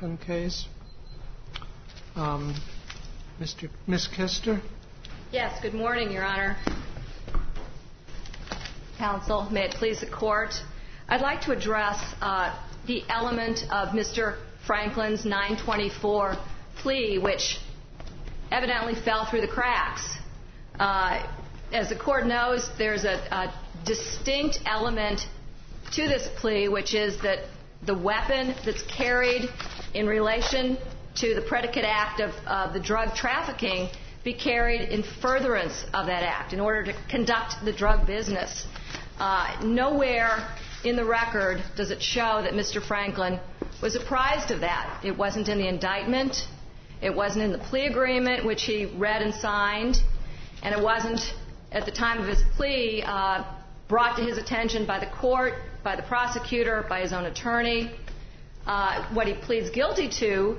Franklin case. Ms. Kister? Yes, good morning, Your Honor. Counsel, may it please the Court. I'd like to address the element of Mr. Franklin's 924 plea, which evidently fell through the cracks. As the Court knows, there's a distinct element to this plea, which is that the weapon that's carried in relation to the predicate act of the drug trafficking be carried in furtherance of that act in order to conduct the drug business. Nowhere in the record does it show that Mr. Franklin was apprised of that. It wasn't in the indictment. It wasn't in the plea agreement, which he read and signed. And it wasn't, at the time of his plea, brought to his attention by the court, by the prosecutor, by his own attorney. What he pleads guilty to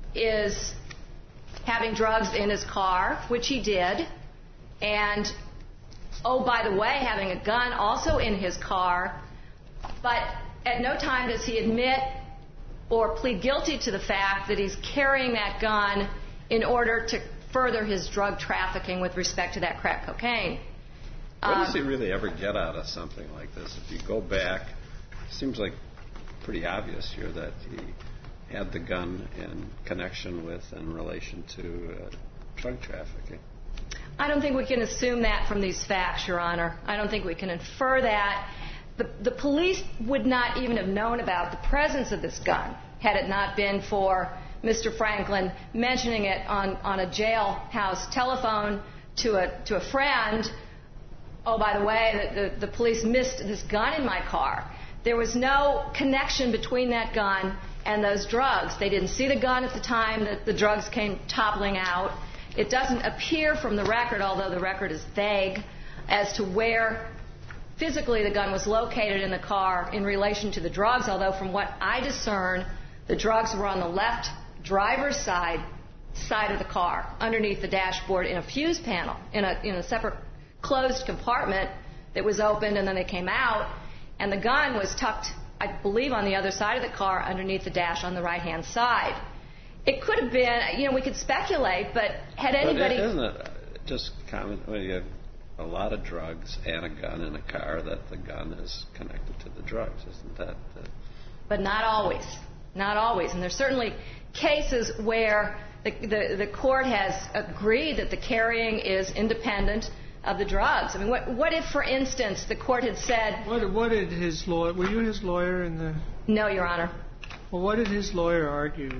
is having drugs in his car, which he did, and, oh, by the way, having a gun also in his car. But at no time does he admit or plead guilty to the fact that he's carrying that gun in order to further his drug trafficking with respect to that crack cocaine. What does he really ever get out of something like this? If you go back, it seems like pretty obvious here that he had the gun in connection with and relation to drug trafficking. I don't think we can assume that from these facts, Your Honor. I don't think we can infer that. The police would not even have known about the presence of this gun had it not been for Mr. Franklin mentioning it on a jailhouse telephone to a friend. Oh, by the way, the police missed this gun in my car. There was no connection between that gun and those drugs. They didn't see the gun at the time that the drugs came toppling out. It doesn't appear from the record, although the record is vague, as to where physically the gun was located in the car in relation to the drugs, although from what I discern, the drugs were on the left driver's side of the car, underneath the dashboard in a fuse panel, in a separate closed compartment that was opened and then they came out, and the gun was tucked, I believe, on the other side of the car underneath the dash on the right-hand side. It could have been, we could speculate, but had anybody... But isn't it just common when you have a lot of drugs and a gun in a car that the gun is connected to the drugs? Isn't that... But not always. Not always. And there's certainly cases where the court has agreed that the carrying is independent of the drugs. I mean, what if, for instance, the court had said... What did his lawyer... Were you his lawyer in the... No, Your Honor. Well, what did his lawyer argue?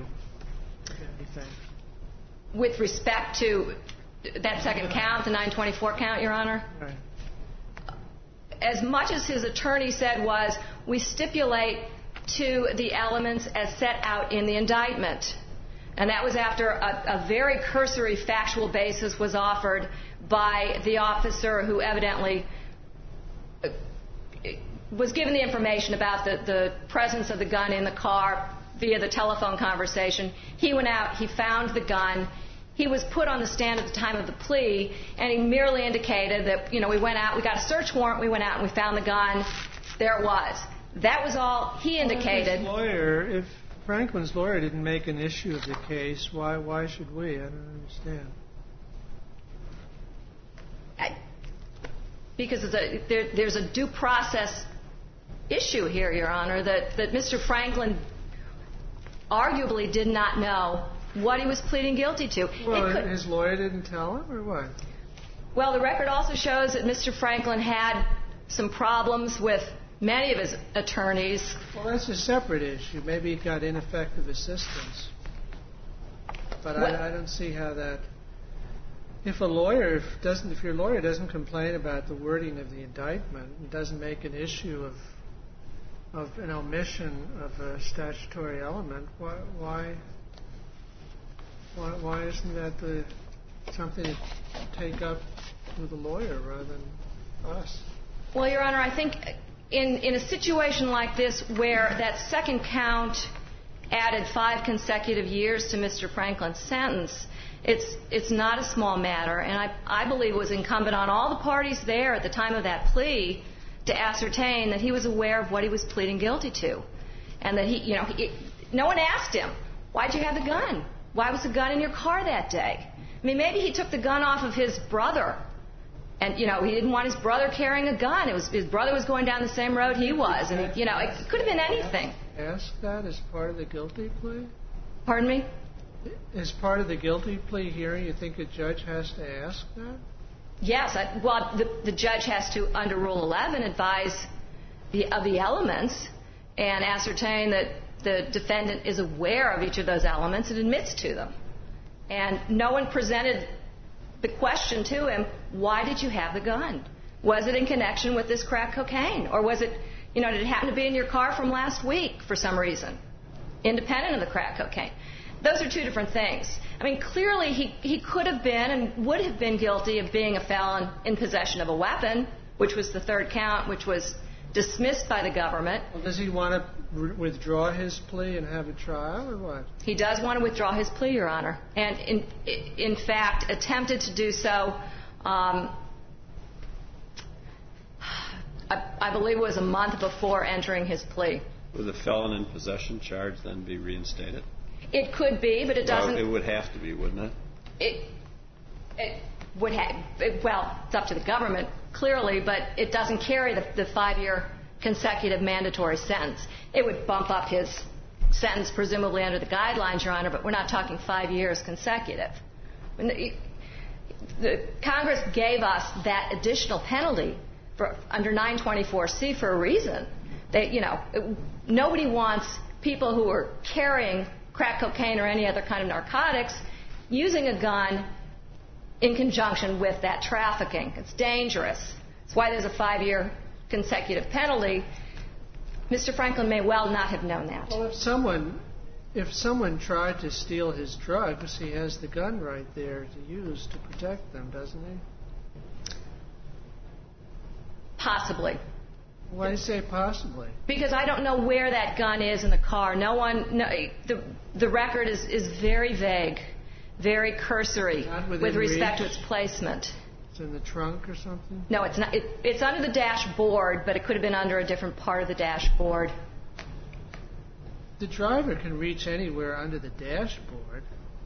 With respect to that second count, the 924 count, Your Honor? Right. As much as his attorney said was, we stipulate to the elements as set out in the indictment. And that was after a very cursory factual basis was offered by the officer who evidently was given the information about the presence of the gun in the car via the telephone conversation. He went out, he found the gun. He was put on the stand at the time of the plea, and he merely indicated that, we went out, we got a search warrant, we went out and we found the gun. There it was. That was all he indicated. If Franklin's lawyer didn't make an issue of the case, why should we? I don't understand. Because there's a due process issue here, Your Honor, that Mr. Franklin arguably did not know what he was pleading guilty to. Well, his lawyer didn't tell him, or what? Well, the record also shows that Mr. Franklin had some problems with many of his attorneys. Well, that's a separate issue. Maybe he got ineffective assistance. But I don't see how that... If your lawyer doesn't complain about the wording of the indictment and doesn't make an issue of an omission of a statutory element, why isn't that something to take up with the lawyer rather than us? Well, Your Honor, I think in a situation like this where that second count added 5 consecutive years to Mr. Franklin's sentence, it's not a small matter, and I believe it was incumbent on all the parties there at the time of that plea to ascertain that he was aware of what he was pleading guilty to, and that no one asked him, Why'd you have the gun? Why was the gun in your car that day? I mean, maybe he took the gun off of his brother. And, he didn't want his brother carrying a gun. His brother was going down the same road he was. And, it could have been anything. Ask that as part of the guilty plea? Pardon me? As part of the guilty plea hearing, you think a judge has to ask that? Yes. The judge has to, under Rule 11, advise of the elements and ascertain that the defendant is aware of each of those elements and admits to them. And no one presented the question to him, why did you have the gun? Was it in connection with this crack cocaine? Or was it, did it happen to be in your car from last week for some reason, independent of the crack cocaine? Those are two different things. I mean, clearly he could have been and would have been guilty of being a felon in possession of a weapon, which was the third count, which was dismissed by the government. Well, does he want to withdraw his plea and have a trial, or what? He does want to withdraw his plea, Your Honor, and in fact attempted to do so. I believe it was a month before entering his plea. Would the felon in possession charge then be reinstated? It could be, but it doesn't. Well, it would have to be, wouldn't it? It would have. Well, it's up to the government, clearly, but it doesn't carry the 5-year consecutive mandatory sentence. It would bump up his sentence, presumably under the guidelines, Your Honor, but we're not talking 5 years consecutive. The Congress gave us that additional penalty under 924C for a reason. Nobody wants people who are carrying crack cocaine or any other kind of narcotics using a gun in conjunction with that trafficking. It's dangerous. That's why there's a 5-year consecutive penalty. Mr. Franklin may well not have known that. Well, if someone tried to steal his drugs, he has the gun right there to use to protect them, doesn't he? Possibly. Why do you say possibly? Because I don't know where that gun is in the car. The record is very vague, very cursory with respect to its placement. It's in the trunk or something? No, it's not. It's under the dashboard, but it could have been under a different part of the dashboard. The driver can reach anywhere under the dashboard.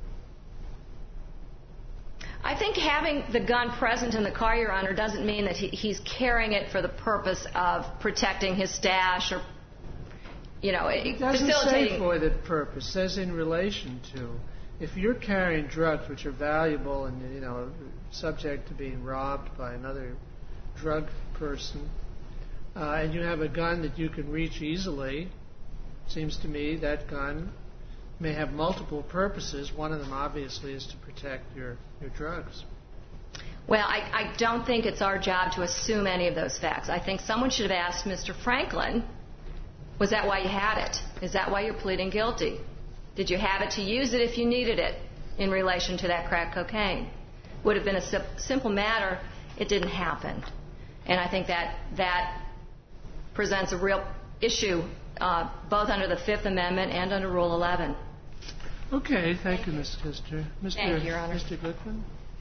I think having the gun present in the car, Your Honor, doesn't mean that he's carrying it for the purpose of protecting his stash or, It doesn't say for that purpose. It says in relation to. If you're carrying drugs which are valuable and, subject to being robbed by another drug person, and you have a gun that you can reach easily, seems to me that gun may have multiple purposes. One of them, obviously, is to protect your drugs. Well, I don't think it's our job to assume any of those facts. I think someone should have asked Mr. Franklin, was that why you had it? Is that why you're pleading guilty? Did you have it to use it if you needed it in relation to that crack cocaine? Would have been a simple matter. It didn't happen. And I think that presents a real issue both under the Fifth Amendment and under Rule 11. Okay, thank you, Ms. Kister. Thank you, Your Honor. Mr. Glickman?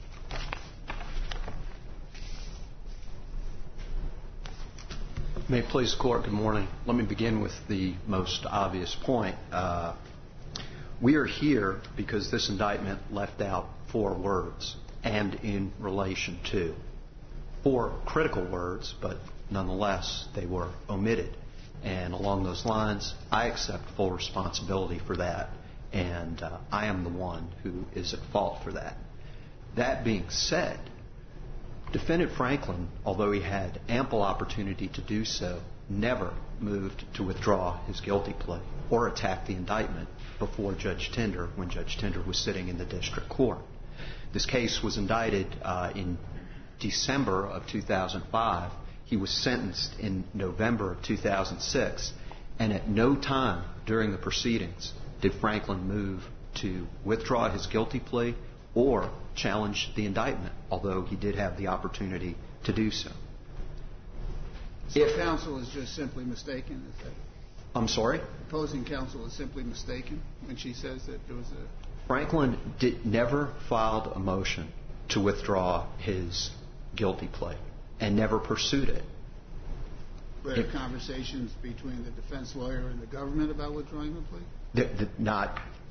May it please the Court, good morning. Let me begin with the most obvious point. We are here because this indictment left out 4 words, and in relation to. 4 critical words, but nonetheless they were omitted. And along those lines, I accept full responsibility for that, and I am the one who is at fault for that. That being said, Defendant Franklin, although he had ample opportunity to do so, never moved to withdraw his guilty plea or attack the indictment before Judge Tinder when Judge Tinder was sitting in the district court. This case was indicted in December of 2005. He was sentenced in November of 2006, and at no time during the proceedings did Franklin move to withdraw his guilty plea or challenge the indictment, although he did have the opportunity to do so. If counsel is just simply mistaken, is that? I'm sorry? Opposing counsel is simply mistaken when she says that there was a... Franklin never filed a motion to withdraw his guilty plea and never pursued it. Were there conversations between the defense lawyer and the government about withdrawing the plea?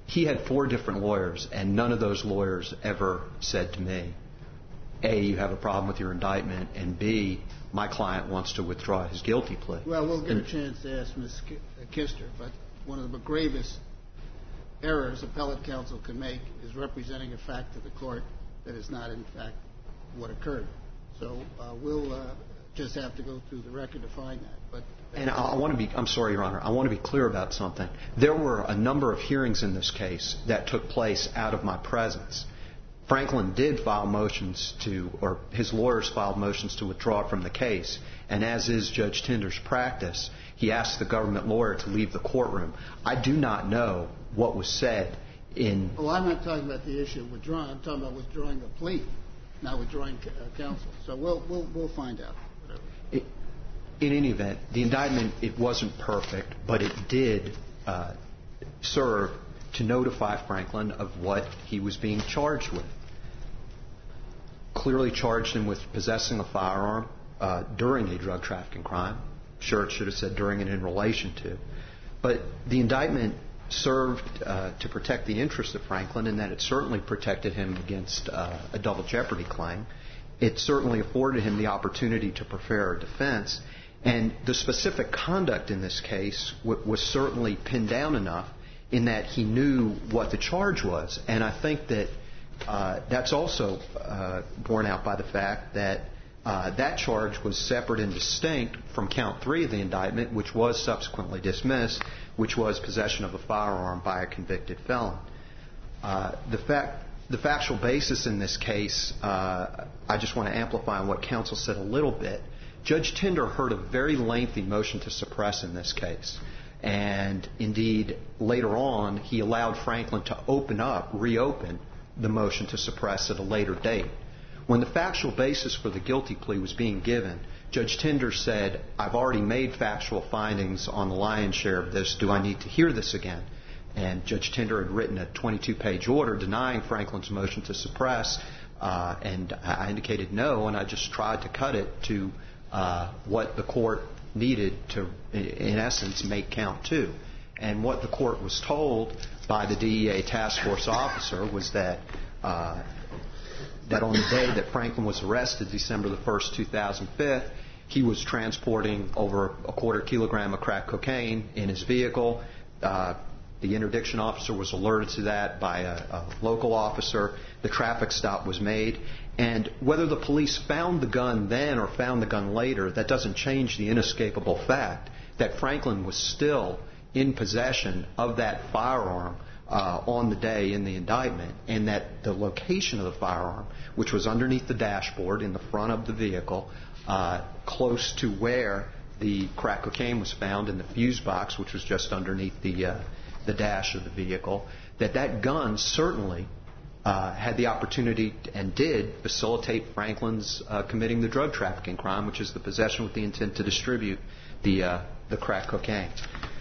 He had 4 different lawyers, and none of those lawyers ever said to me, A, you have a problem with your indictment, and B, my client wants to withdraw his guilty plea. Well, we'll get a chance to ask Ms. Kister, but one of the gravest errors appellate counsel can make is representing a fact to the court that is not, in fact, what occurred. So we'll just have to go through the record to find that. And I'm sorry, Your Honor, I want to be clear about something. There were a number of hearings in this case that took place out of my presence. Franklin did file motions or his lawyers filed motions to withdraw from the case. And as is Judge Tinder's practice, he asked the government lawyer to leave the courtroom. I do not know what was said in... Oh, I'm not talking about the issue of withdrawing. I'm talking about withdrawing the plea, not withdrawing counsel. So we'll find out. In any event, the indictment, it wasn't perfect, but it did serve to notify Franklin of what he was being charged with. Clearly charged him with possessing a firearm during a drug trafficking crime. Sure, it should have said during and in relation to. But the indictment served to protect the interests of Franklin in that it certainly protected him against a double jeopardy claim. It certainly afforded him the opportunity to prepare a defense. And the specific conduct in this case was certainly pinned down enough in that he knew what the charge was. And I think that that's also borne out by the fact that that charge was separate and distinct from count 3 of the indictment, which was subsequently dismissed, which was possession of a firearm by a convicted felon. The factual basis in this case, I just want to amplify on what counsel said a little bit. Judge Tinder heard a very lengthy motion to suppress in this case. And indeed, later on, he allowed Franklin to reopen the motion to suppress at a later date. When the factual basis for the guilty plea was being given, Judge Tinder said, I've already made factual findings on the lion's share of this. Do I need to hear this again? And Judge Tinder had written a 22-page order denying Franklin's motion to suppress, and I indicated no, and I just tried to cut it to what the court needed to, in essence, make count 2. And what the court was told by the DEA task force officer was that on the day that Franklin was arrested, December the 1st, 2005, he was transporting over a 1/4 kilogram of crack cocaine in his vehicle. The interdiction officer was alerted to that by a local officer. The traffic stop was made. And whether the police found the gun then or found the gun later, that doesn't change the inescapable fact that Franklin was still in possession of that firearm on the day in the indictment, and that the location of the firearm, which was underneath the dashboard in the front of the vehicle, close to where the crack cocaine was found in the fuse box, which was just underneath the dash of the vehicle, that gun certainly had the opportunity and did facilitate Franklin's committing the drug trafficking crime, which is the possession with the intent to distribute the crack cocaine.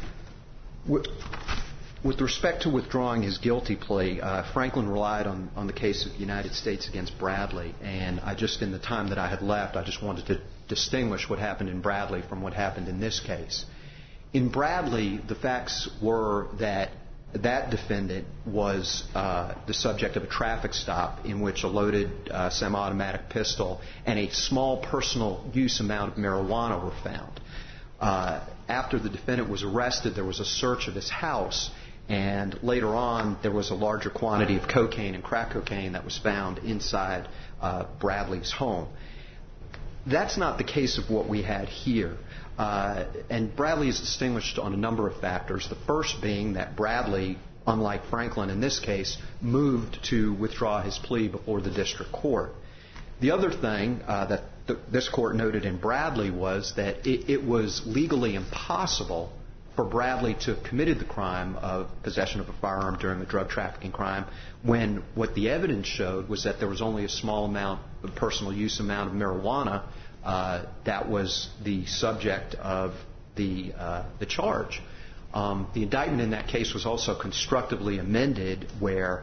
With respect to withdrawing his guilty plea, Franklin relied on the case of the United States against Bradley, and in the time that I had left, I just wanted to distinguish what happened in Bradley from what happened in this case. In Bradley, the facts were that defendant was the subject of a traffic stop in which a loaded semi-automatic pistol and a small personal use amount of marijuana were found. After the defendant was arrested, there was a search of his house, and later on there was a larger quantity of cocaine and crack cocaine that was found inside Bradley's home. That's not the case of what we had here. And Bradley is distinguished on a number of factors. The first being that Bradley, unlike Franklin in this case, moved to withdraw his plea before the district court. The other thing that this court noted in Bradley was that it was legally impossible for Bradley to have committed the crime of possession of a firearm during a drug trafficking crime when what the evidence showed was that there was only a small amount of personal use amount of marijuana that was the subject of the charge. The indictment in that case was also constructively amended where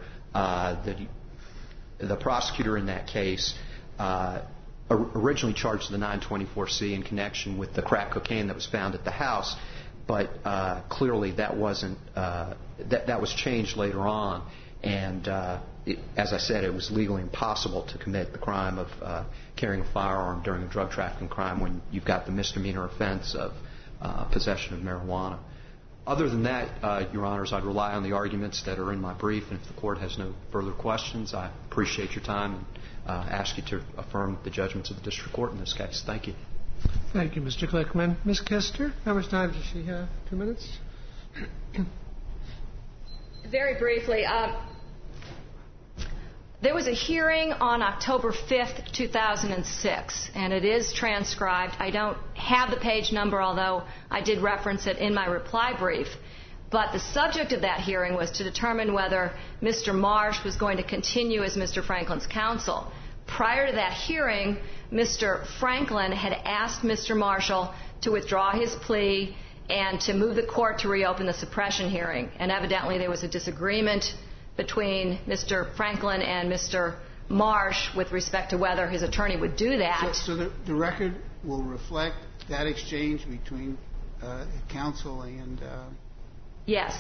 the prosecutor in that case originally charged the 924C in connection with the crack cocaine that was found at the house. but clearly that wasn't that was changed later on, and as I said, it was legally impossible to commit the crime of carrying a firearm during a drug trafficking crime when you've got the misdemeanor offense of possession of marijuana. Other than that, Your Honors, I'd rely on the arguments that are in my brief, and if the Court has no further questions, I appreciate your time and ask you to affirm the judgments of the District Court in this case. Thank you. Thank you, Mr. Glickman. Ms. Kister, how much time does she have? 2 minutes? Very briefly, there was a hearing on October 5th, 2006, and it is transcribed. I don't have the page number, although I did reference it in my reply brief. But the subject of that hearing was to determine whether Mr. Marsh was going to continue as Mr. Franklin's counsel. Prior to that hearing, Mr. Franklin had asked Mr. Marshall to withdraw his plea and to move the court to reopen the suppression hearing. And evidently there was a disagreement between Mr. Franklin and Mr. Marsh with respect to whether his attorney would do that. So the record will reflect that exchange between counsel and... Yes.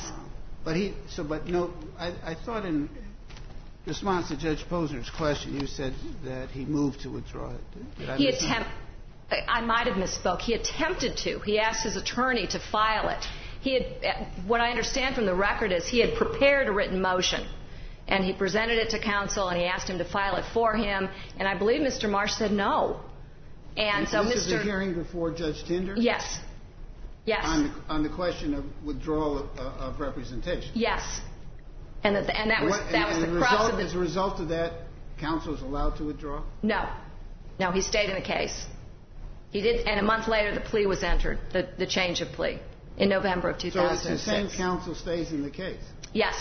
I thought in response to Judge Posner's question, you said that he moved to withdraw it. I might have misspoke. He attempted to. He asked his attorney to file it. What I understand from the record is he had prepared a written motion, and he presented it to counsel, and he asked him to file it for him, and I believe Mr. Marsh said no. And so this is a hearing before Judge Tinder? Yes. Yes. On the question of withdrawal of representation? Yes. And that was the crux of the... As a result of that, counsel is allowed to withdraw? No. No, he stayed in the case. He did, and a month later the plea was entered, the change of plea, in November of 2006. So it's the same counsel stays in the case? Yes.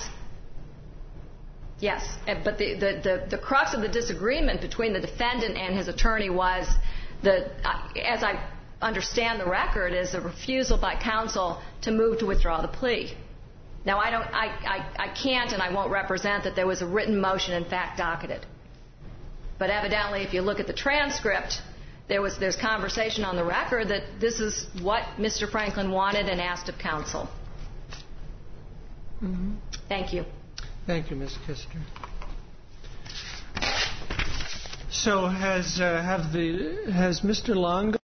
Yes. But the crux of the disagreement between the defendant and his attorney was, as I understand the record, is a refusal by counsel to move to withdraw the plea. Now, I can't and I won't represent that there was a written motion, in fact, docketed. But evidently, if you look at the transcript, there's conversation on the record that this is what Mr. Franklin wanted and asked of counsel. Mm-hmm. Thank you. Thank you, Ms. Kister. So has Mr. Longo